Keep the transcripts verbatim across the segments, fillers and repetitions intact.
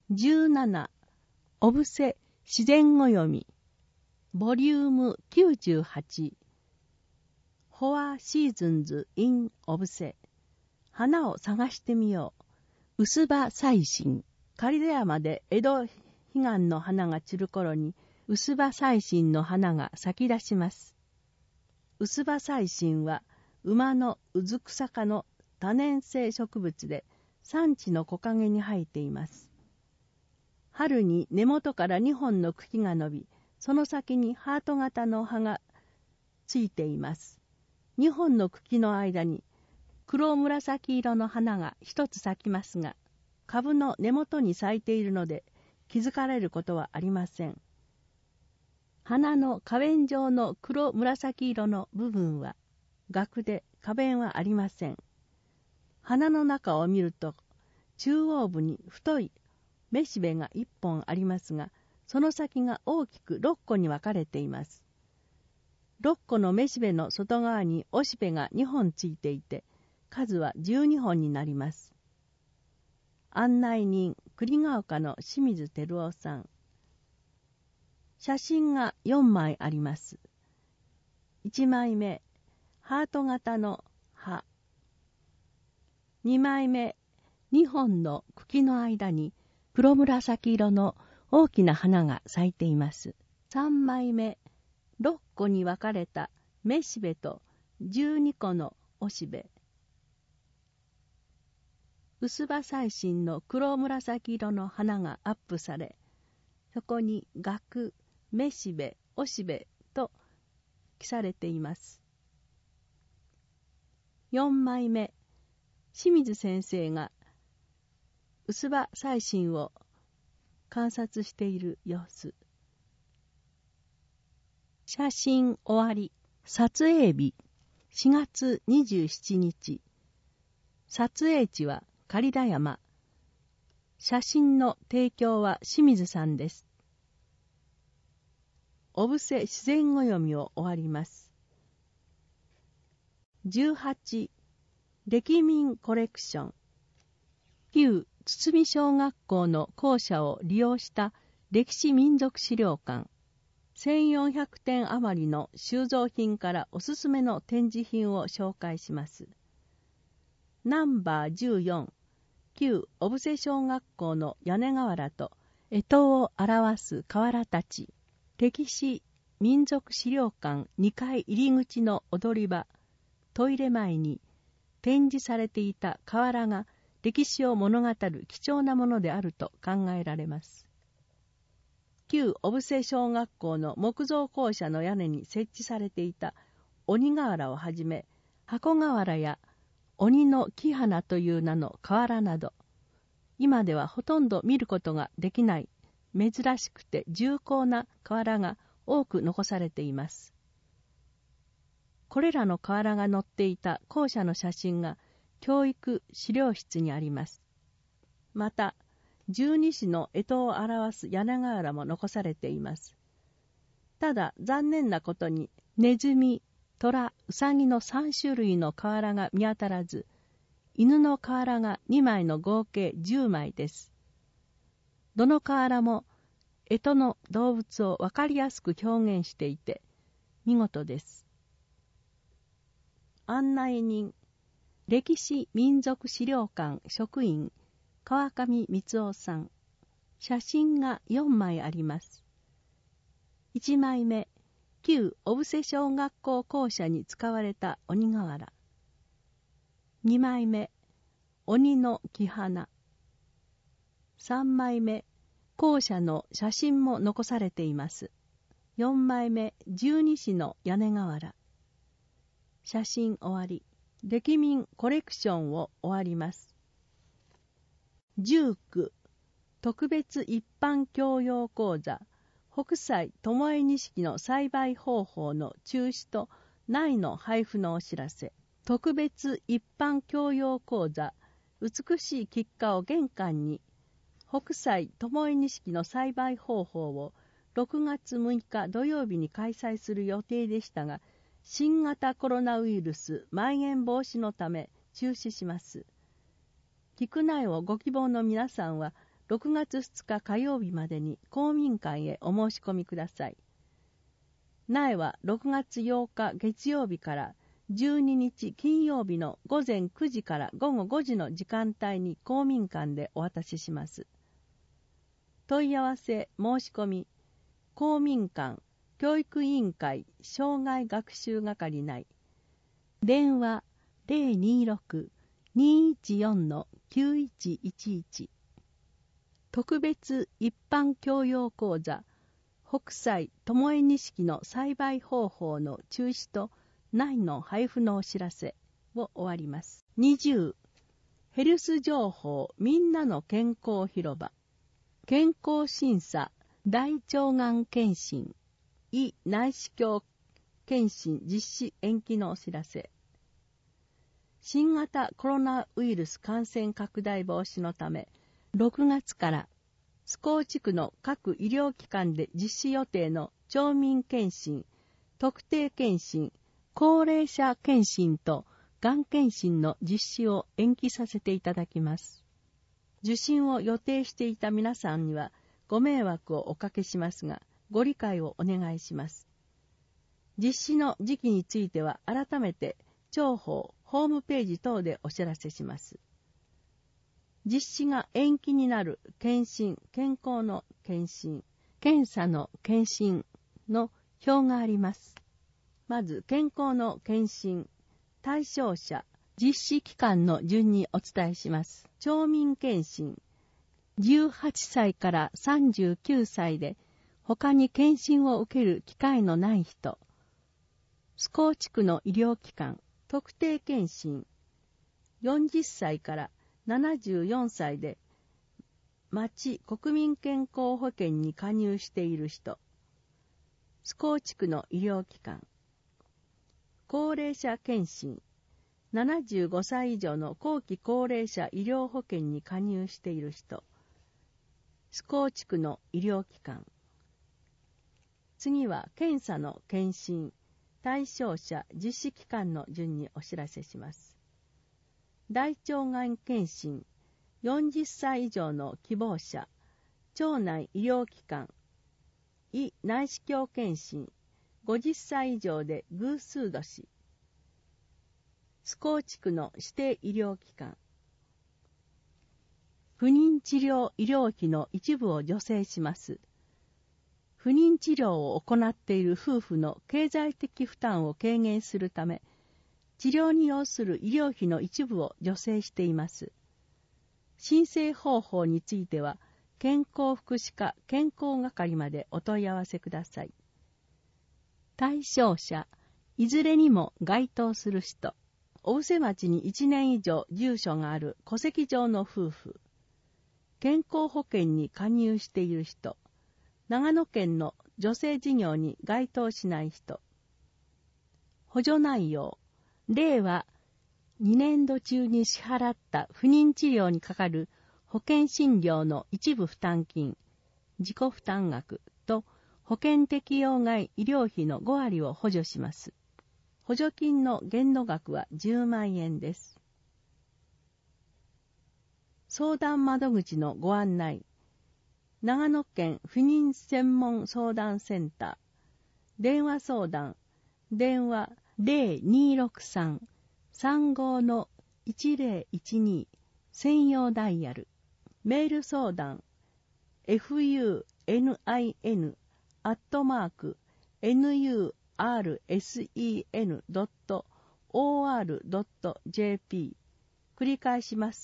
じゅうななおぶせ自然語読みボリュームきゅうじゅうはち Four Seasons in おぶせ花を探してみよう。薄葉彩心。刈田山で江戸彼岸の花が散る頃に薄葉彩心の花が咲き出します。薄葉彩心は馬のうずくさ科の多年生植物で山地の木陰に生えています。春に根元からにほんの茎が伸び、その先にハート型の葉がついています。にほんの茎の間に黒紫色の花が一つ咲きますが、株の根元に咲いているので気づかれることはありません。花の花弁状の黒紫色の部分は萼で花弁はありません。花の中を見ると中央部に太いめしべがいっぽんありますが、その先が大きくろっこに分かれています。ろっこのめしべの外側におしべがにほんついていて、数はじゅうにほんになります。案内人、栗ヶ丘の清水照夫さん。写真がよんまいあります。いちまいめ、ハート型の葉。にまいめ、にほんの茎の間に黒紫色の大きな花が咲いています。さんまいめ、ろっこに分かれためしべとじゅうにこのおしべ。薄葉彩心の黒紫色の花がアップされ、そこに萼、めしべ、おしべと記されています。よんまいめ、清水先生が薄葉彩心を観察している様子。写真終わり。撮影日しがつにじゅうしちにち。撮影地は刈田山。写真の提供は清水さんです。おぶせ自然語読みを終わります。じゅうはち歴民コレクション。旧堤小学校の校舎を利用した歴史民族資料館。せんよんひゃくてん余りの収蔵品からおすすめの展示品を紹介します。ナンバーじゅうよん、旧小布施小学校の屋根瓦と干支を表す瓦たち。歴史民族資料館にかい入り口の踊り場、トイレ前に展示されていた瓦が歴史を物語る貴重なものであると考えられます。旧小布施小学校の木造校舎の屋根に設置されていた鬼瓦をはじめ、箱瓦や鬼の木花という名の瓦など、今ではほとんど見ることができない珍しくて重厚な瓦が多く残されています。これらの瓦が載っていた校舎の写真が教育資料室にあります。また、十二支の干支を表す屋根瓦も残されています。ただ残念なことにネズミ、トラ、ウサギのさんしゅるいの瓦が見当たらず、犬の瓦がにまいの合計じゅうまいです。どの瓦も干支の動物をわかりやすく表現していて見事です。案内人、歴史民族資料館職員川上光夫さん。写真がよんまいあります。いちまいめ、旧小布施小学校校舎に使われた鬼瓦。にまいめ、鬼の木花。さんまいめ、校舎の写真も残されています。よんまいめ、十二支の屋根瓦。写真終わり。歴民コレクションを終わります。じゅうきゅう特別一般教養講座北斎巴錦の栽培方法の中止と苗の配布のお知らせ。特別一般教養講座美しい菊花を玄関に北斎巴錦の栽培方法をろくがつむいか土曜日に開催する予定でしたが、新型コロナウイルス蔓延防止のため中止します。菊苗をご希望の皆さんはろくがつふつか火曜日までに公民館へお申し込みください。苗はろくがつようか月曜日からじゅうににち金曜日のごぜんくじからごごごじの時間帯に公民館でお渡しします。問い合わせ申し込み、公民館教育委員会障害学習係内、電話 ゼロにろく にいちよん きゅういちいちいち、特別一般教養講座北斎巴錦の栽培方法の中止と苗の配布のお知らせを終わります。にじゅうヘルス情報みんなの健康広場、健康審査大腸がん検診胃内視鏡検診実施延期のお知らせ。新型コロナウイルス感染拡大防止のため、ろくがつから須高地区の各医療機関で実施予定の町民検診、特定検診、高齢者検診とがん検診の実施を延期させていただきます。受診を予定していた皆さんにはご迷惑をおかけしますが、ご理解をお願いします。実施の時期については改めて庁報、ホームページ等でお知らせします。実施が延期になる検診、健康の検診、検査の検診の表があります。まず健康の検診、対象者、実施期間の順にお伝えします。町民検診、じゅうはっさいからさんじゅうきゅうさいで他に検診を受ける機会のない人、須高地区の医療機関、特定検診、よんじゅっさいからななじゅうよんさいで町国民健康保険に加入している人、須高地区の医療機関、高齢者検診、ななじゅうごさい以上の後期高齢者医療保険に加入している人、須高地区の医療機関。次は検査の検診、対象者、実施期間の順にお知らせします。大腸がん検診、よんじゅっさい以上の希望者、町内医療機関、胃内視鏡検診、ごじゅっさい以上で偶数年、須高地区の指定医療機関、不妊治療医療費の一部を助成します。不妊治療を行っている夫婦の経済的負担を軽減するため、治療に要する医療費の一部を助成しています。申請方法については、健康福祉課健康係までお問い合わせください。対象者、いずれにも該当する人、小布施町にいちねん以上住所がある戸籍上の夫婦、健康保険に加入している人、長野県の助成事業に該当しない人、補助内容、令和にねんど中に支払った不妊治療にかかる保険診療の一部負担金、自己負担額と保険適用外医療費のごわりを補助します。補助金の限度額はじゅうまんえんです。相談窓口のご案内。長野県不妊専門相談センター。電話相談。電話 ゼロにろくさん さんご いちゼロいちに 専用ダイヤル。メール相談。フンアットマーク ニューアールエスイーエヌドットオーアールドットジェーピー 繰り返します。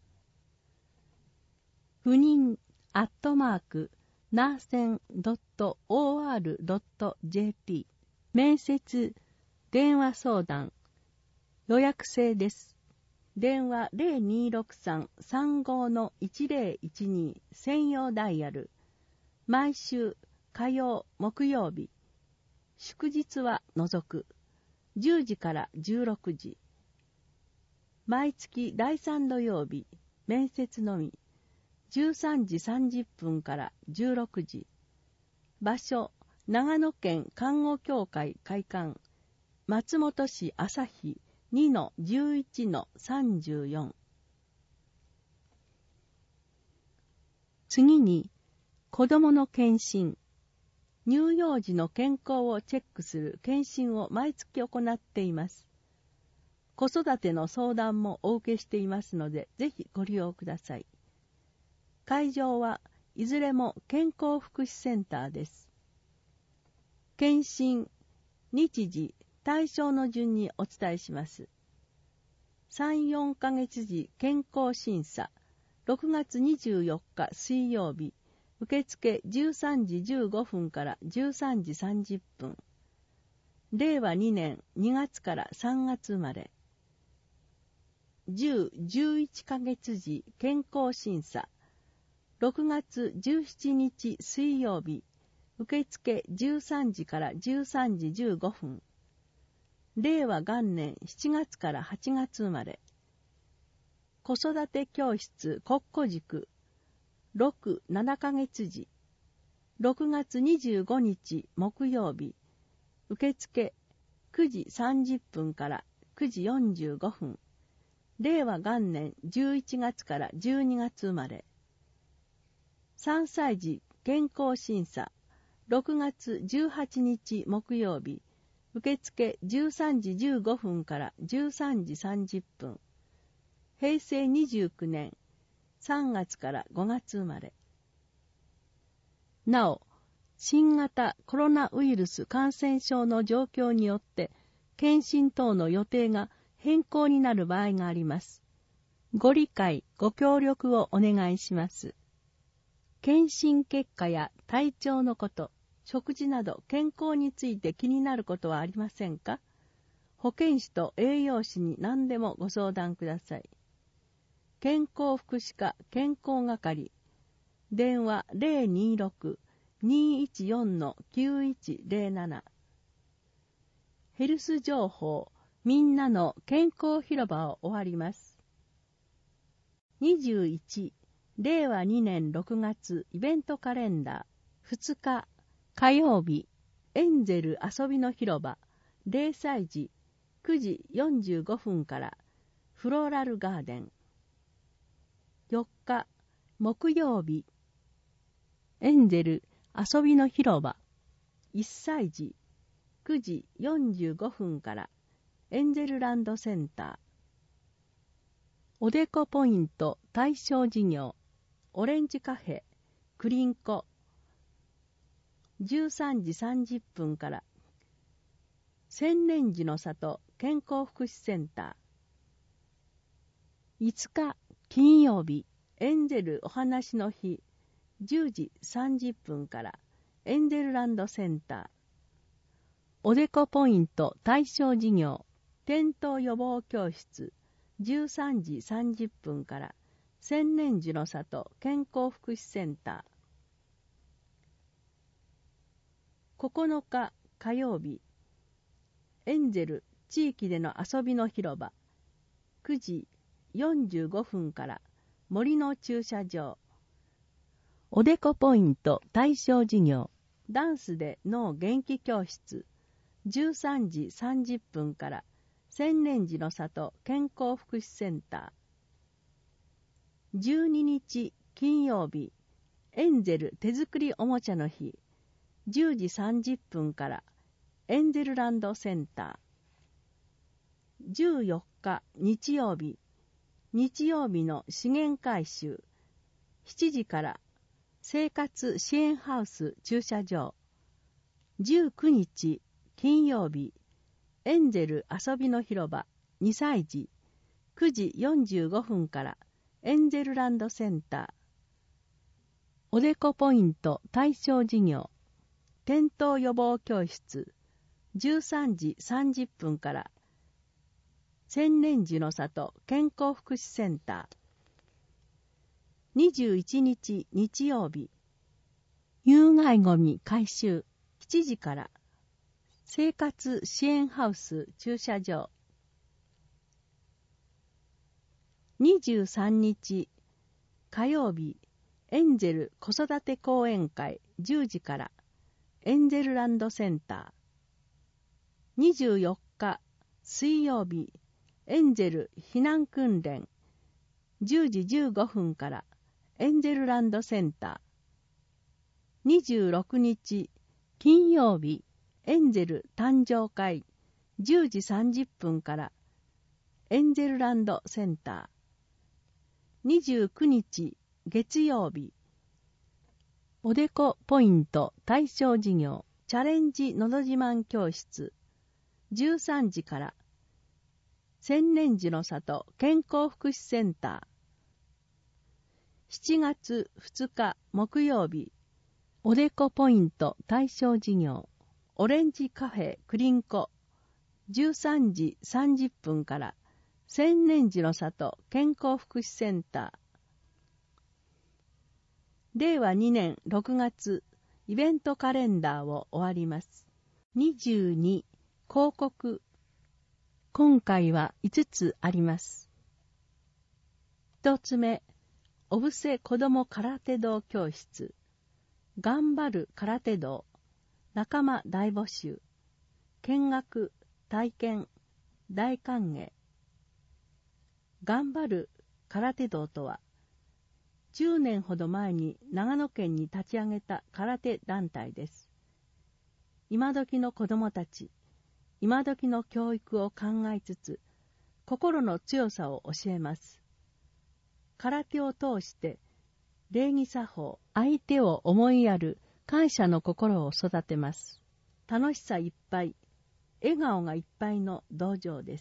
不妊アットマークナーセンドットオーアールドットジェーピー 面接電話相談予約制です。電話 ゼロにろくさん さんご いちゼロいちに 専用ダイヤル。毎週火曜木曜日祝日は除くじゅうじからじゅうろくじ。毎月だいさん土曜日面接のみじゅうさんじさんじゅっぷんからじゅうろくじ。場所長野県看護協会会館松本市旭 にのじゅういちのさんじゅうよん。 次に、子どもの検診。乳幼児の健康をチェックする検診を毎月行っています。子育ての相談もお受けしていますので、ぜひご利用ください。会場はいずれも健康福祉センターです。検診、日時、対象の順にお伝えします。さん、よんかげつ時健康審査、ろくがつにじゅうよっか水曜日、受付じゅうさんじじゅうごふんからじゅうさんじさんじゅっぷん。れいわにねんにがつからさんがつまで。じゅう、じゅういっかげつ時健康審査、ろくがつじゅうしちにち水曜日、受付じゅうさんじからじゅうさんじじゅうごふん。れいわがんねんしちがつからはちがつまで。子育て教室国庫塾、ろく、ななかげつ時、ろくがつにじゅうごにち木曜日、受付くじさんじゅっぷんからくじよんじゅうごふん。れいわがんねんじゅういちがつからじゅうにがつまで。さんさい児健康審査、ろくがつじゅうはちにち木曜日、受付じゅうさんじじゅうごふんからじゅうさんじさんじゅっぷん。へいせいにじゅうきゅうねんさんがつからごがつまで。なお、新型コロナウイルス感染症の状況によって検診等の予定が変更になる場合があります。ご理解、ご協力をお願いします。検診結果や体調のこと、食事など健康について気になることはありませんか？保健師と栄養士に何でもご相談ください。健康福祉課健康係、電話 ゼロにろく にいちよん きゅういちゼロなな。ヘルス情報、みんなの健康広場を終わります。にじゅういち、れいわにねんろくがつイベントカレンダー、ふつか火曜日、エンゼル遊びの広場、れいさい児くじよんじゅうごふんからフローラルガーデン。よっか木曜日、エンゼル遊びの広場、いっさい児くじよんじゅうごふんからエンゼルランドセンター。おでこポイント対象事業、オレンジカフェ、クリンコ。じゅうさんじさんじゅっぷんから千年寺の里健康福祉センター。いつか金曜日、エンゼルお話の日、じゅうじさんじゅっぷんからエンゼルランドセンター。おでこポイント対象事業、転倒予防教室、じゅうさんじさんじゅっぷんから千年寺の里健康福祉センター。ここのか火曜日、エンゼル地域での遊びの広場、くじよんじゅうごふんから森の駐車場。おでこポイント対象事業、ダンスで脳元気教室、じゅうさんじさんじゅっぷんから千年寺の里健康福祉センター。じゅうににち金曜日、エンゼル手作りおもちゃの日、じゅうじさんじゅっぷんからエンゼルランドセンター。じゅうよっか日曜日、日曜日の資源回収、しちじから生活支援ハウス駐車場。じゅうくにち金曜日、エンゼル遊びの広場、にさい児くじよんじゅうごふんからエンゼルランドセンター。おでこポイント対象事業、転倒予防教室、じゅうさんじさんじゅっぷんから千年寺の里健康福祉センター。にじゅういちにち日曜日、有害ごみ回収、しちじから生活支援ハウス駐車場。にじゅうさんにち火曜日、エンゼル子育て講演会じゅうじからエンゼルランドセンター。にじゅうよっか水曜日、エンゼル避難訓練じゅうじじゅうごふんからエンゼルランドセンター。にじゅうろくにち金曜日、エンゼル誕生会じゅうじさんじゅっぷんからエンゼルランドセンター。にじゅうくにち月曜日、おでこポイント対象事業チャレンジのど自慢教室じゅうさんじから千年寺の里健康福祉センター。しちがつふつか木曜日、おでこポイント対象事業オレンジカフェクリンコじゅうさんじさんじゅっぷんから千年寺の里健康福祉センター。れいわにねんろくがつイベントカレンダーを終わります。にじゅうに広告。今回はいつつあります。ひとつめ、おぶせ子ども空手道教室。頑張る空手道。仲間大募集。見学、体験、大歓迎。頑張る空手道とは、じゅうねんほど前に長野県に立ち上げた空手団体です。今時の子どもたち、今時の教育を考えつつ、心の強さを教えます。空手を通して、礼儀作法、相手を思いやる感謝の心を育てます。楽しさいっぱい、笑顔がいっぱいの道場です。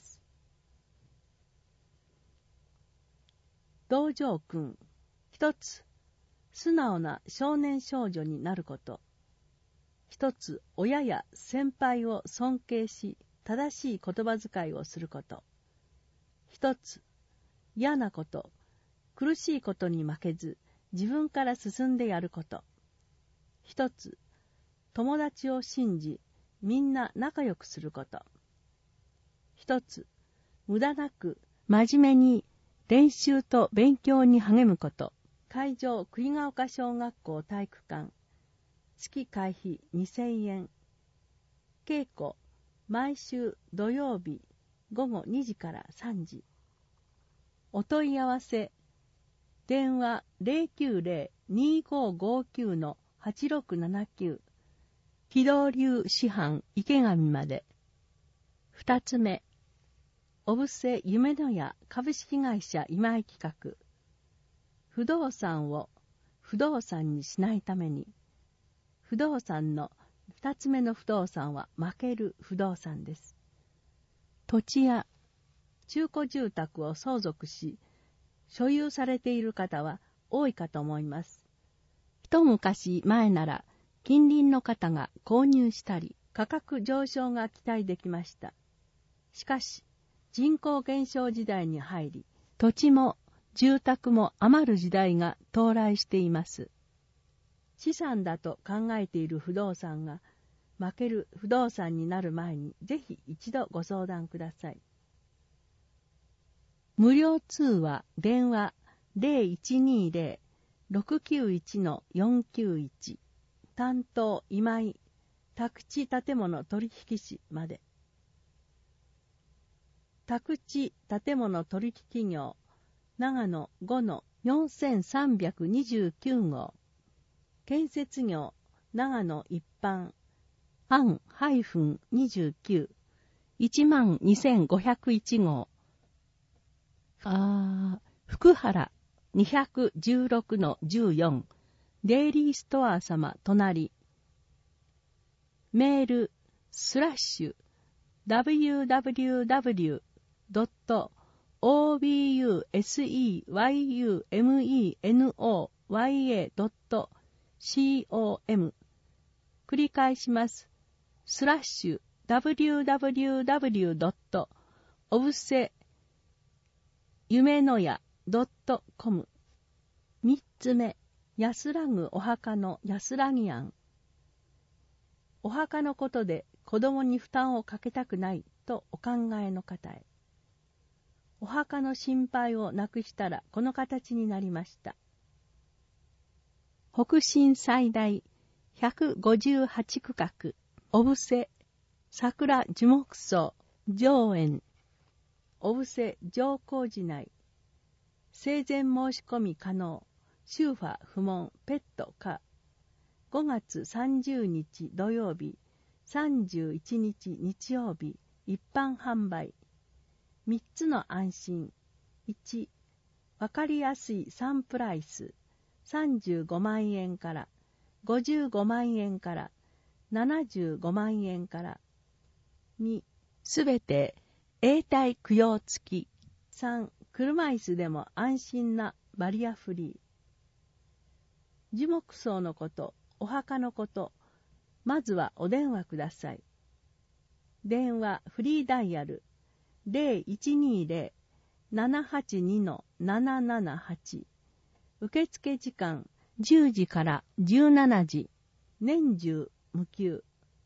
道場訓。一つ、素直な少年少女になること。一つ、親や先輩を尊敬し、正しい言葉遣いをすること。一つ、嫌なこと、苦しいことに負けず、自分から進んでやること。一つ、友達を信じ、みんな仲良くすること。一つ、無駄なく、真面目に練習と勉強に励むこと。会場栗ヶ丘小学校体育館。月会費にせんえん。稽古、毎週土曜日ごごにじからさんじ。お問い合わせ、電話 ゼロきゅうゼロ にーごーごーきゅう のはちろくななきゅう。機動流師範池上まで。二つ目、おぶせ夢の屋株式会社今井企画。不動産を不動産にしないために、不動産の二つ目の不動産は負ける不動産です。土地や中古住宅を相続し、所有されている方は多いかと思います。一昔前なら近隣の方が購入したり、価格上昇が期待できました。しかし、人口減少時代に入り、土地も住宅も余る時代が到来しています。資産だと考えている不動産が負ける不動産になる前に、ぜひ一度ご相談ください。無料通話、電話 ゼロいちにゼロ ろくきゅういち のよんきゅういち。担当今井、宅地建物取引士まで。宅地建物取引企業、長野ごのよんさんにきゅうごう。建設業、長野一般、アン にじゅうきゅう、いちまんにせんごひゃくいちごう。あー、福原にひゃくじゅうろくのじゅうよん、デイリーストア様隣。メール、スラッシュ、ダブリューダブリューダブリュードットオービーユーエスイーワイユーエムイーエヌオーワイエードットコム。繰り返します。スラッシュ、ダブリューダブリューダブリュードットオブセ夢のやドットコム。三つ目、安らぐお墓の安らぎ案。お墓のことで子供に負担をかけたくないとお考えの方へ。お墓の心配をなくしたらこの形になりました。北信最大ひゃくごじゅうはち区画、おぶせ、桜樹木葬、上園、おぶせ上皇寺内、生前申し込み可能、 シューファ不問ペットか。ごがつさんじゅうにち土曜日、さんじゅういちにち日曜日、一般販売。みっつの安心。いち、わかりやすいサンプライス。さんじゅうごまんえんから、ごじゅうごまんえんから、ななじゅうごまんえんから。に、すべて永代供養付き。さん、車椅子でも安心なバリアフリー。樹木葬のこと、お墓のこと、まずはお電話ください。電話フリーダイヤル ゼロいちにゼロ ななはちに ななななはち。受付時間じゅうじからじゅうしちじ。年中無休。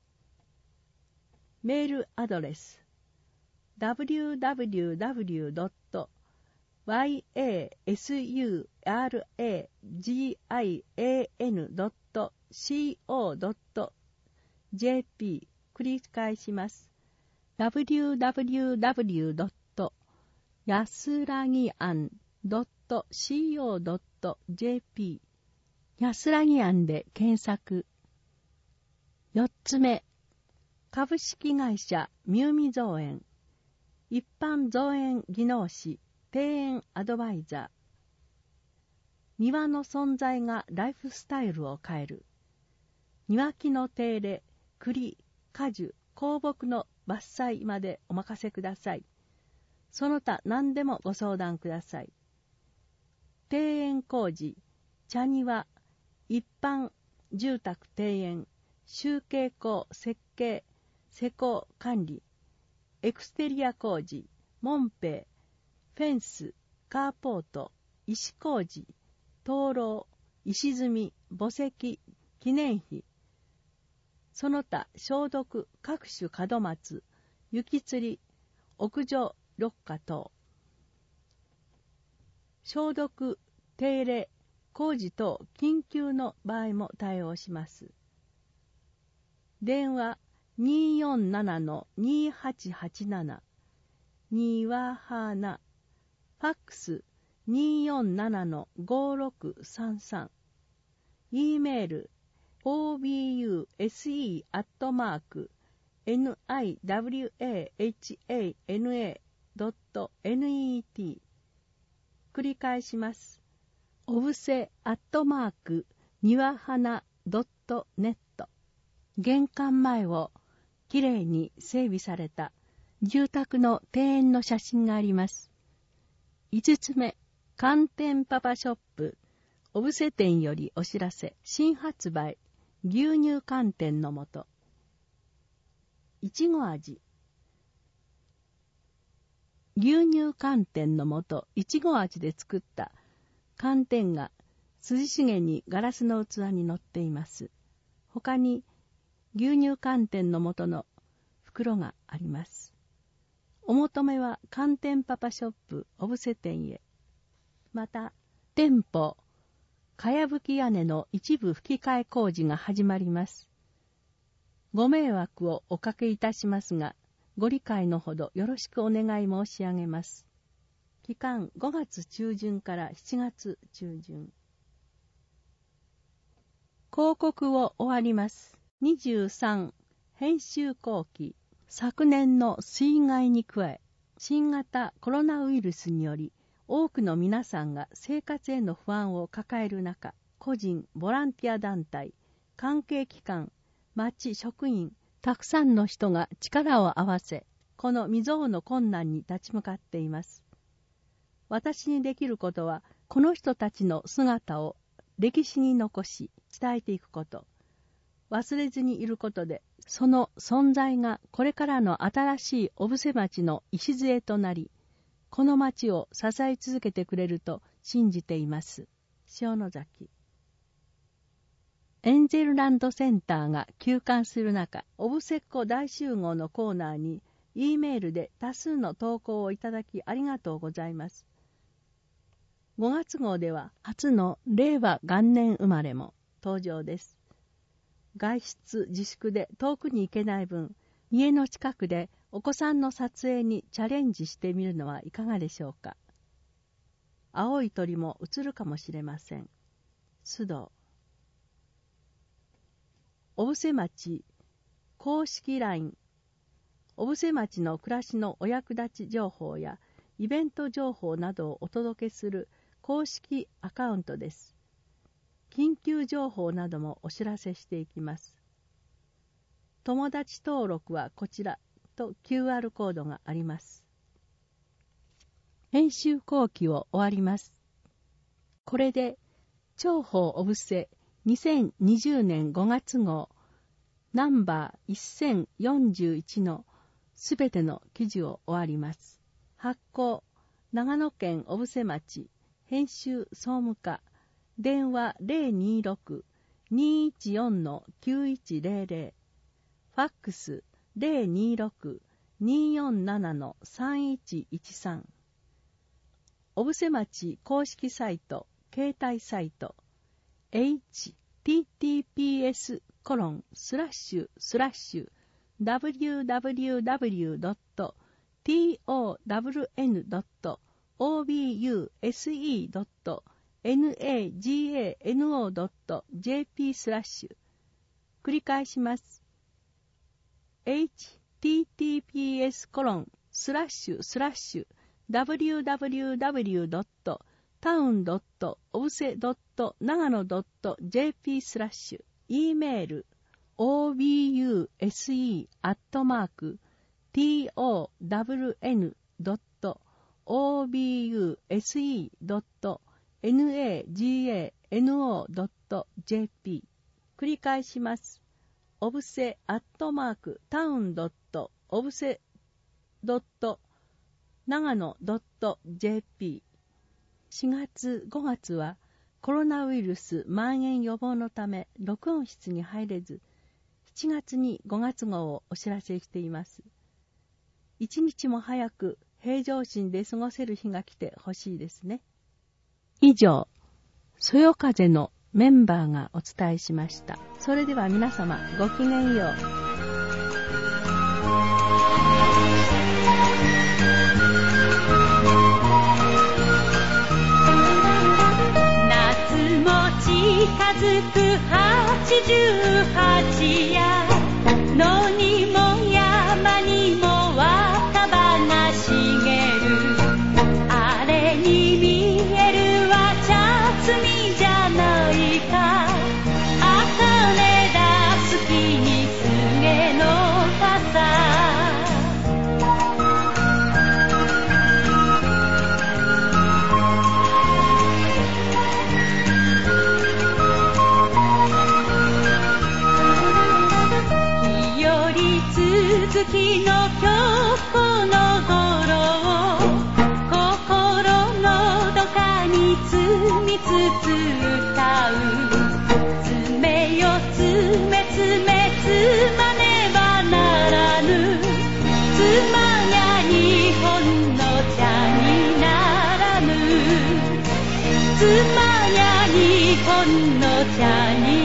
メールアドレス ダブリューダブリューダブリュードットワイエーエスユーアールエージーアイエーエヌドットシーオードットジェーピー 繰り返します。ダブリューダブリューダブリュードットやすらぎあんドットシーオードットジェーピー やすらぎあんで検索。よっつめ、株式会社ミューミ造園一般造園技能士庭園アドバイザー。庭の存在がライフスタイルを変える。庭木の手入れ、栗、果樹、香木の伐採までお任せください。その他何でもご相談ください。庭園工事、茶庭、一般住宅庭園、集計工設計、施工管理、エクステリア工事、門扉、フェンス、カーポート、石工事、灯籠、石積み、墓石、記念碑、その他消毒、各種門松、雪吊り、屋上緑化等。消毒、手入れ、工事等緊急の場合も対応します。電話にーよんななのにーはちはちなな、にわはな、ファックスにーよんななのごろくさんさん、E メール オービーユーエスイー アットマーク ニワハナ ドットネット。 繰り返します。おぶせアットマークにわはな ドットネット。 玄関前をきれいに整備された住宅の庭園の写真があります。いつつめ、寒天パパショップおぶせ店よりお知らせ。新発売牛乳寒天の素いちご味。牛乳寒天の素いちご味で作った寒天が涼しげにガラスの器に乗っています。他に牛乳寒天の素の袋があります。お求めは寒天パパショップおぶせ店へ。また店舗かやぶき屋根の一部吹き替え工事が始まります。ご迷惑をおかけいたしますが、ご理解のほどよろしくお願い申し上げます。期間ごがつ中旬からしちがつ中旬。広告を終わります。にじゅうさん、編集後期。昨年の水害に加え、新型コロナウイルスにより、多くの皆さんが生活への不安を抱える中、個人、ボランティア団体、関係機関、町職員、たくさんの人が力を合わせ、この未曾有の困難に立ち向かっています。私にできることは、この人たちの姿を歴史に残し、伝えていくこと。忘れずにいることで、その存在がこれからの新しい小布施町の礎となり、この町を支え続けてくれると信じています。塩野崎。エンゼルランドセンターが休館する中、小布施っ子大集合のコーナーに E メールで多数の投稿をいただきありがとうございます。ごがつ号では初の令和元年生まれも登場です。外出自粛で遠くに行けない分、家の近くでお子さんの撮影にチャレンジしてみるのはいかがでしょうか。青い鳥も映るかもしれません。 須藤。小布施町公式 ライン、小布施町の暮らしのお役立ち情報やイベント情報などをお届けする公式アカウントです。緊急情報などもお知らせしていきます。友達登録はこちらと キューアール コードがあります。編集後期を終わります。これで長報小布施にせんにじゅうねんごがつ号ナンバーせんよんじゅういちのすべての記事を終わります。発行長野県小布施町、編集総務課、電話 ゼロにろく にいちよん きゅういちゼロゼロ、ファックス ゼロにろく によんなな さんいちいちさん、小布施町公式サイト、携帯サイト エイチティーティーピーエスコロンスラッシュスラッシュダブリューダブリューダブリュードットトーダブリューエヌドットオービーユーエスイードットナガノドットジェーピー スラッシュ。繰り返します。エイチティーティーピーエスコロンスラッシュスラッシュダブリューダブリューダブリュードットタウンドットオブセドットナガノドットジェーピー スラッシュ。E メール オービーユーエスイー アットマーク トーダブリューエヌ ドット オービーユーエスイー ドット ナガノ ドット ジェーピー。繰り返します。オブセアットマークタウンドットオブセドットナガノドット ジェーピー。しがつごがつはコロナウイルス蔓延予防のため録音室に入れず、しちがつにごがつ号をお知らせしています。一日も早く平常心で過ごせる日が来てほしいですね。以上、そよ風のメンバーがお伝えしました。それでは皆様ごきげんよう。近づくはちじゅうはちや野にも山にも若葉が茂る、あれに見えるは茶摘みじゃないか、茜だすきにすげの傘。月の京子の泥を心のどかに積みつつ歌う、爪よ爪爪つまねばならぬ、つまにゃ日本の茶にならぬ、つまにゃ日本の茶に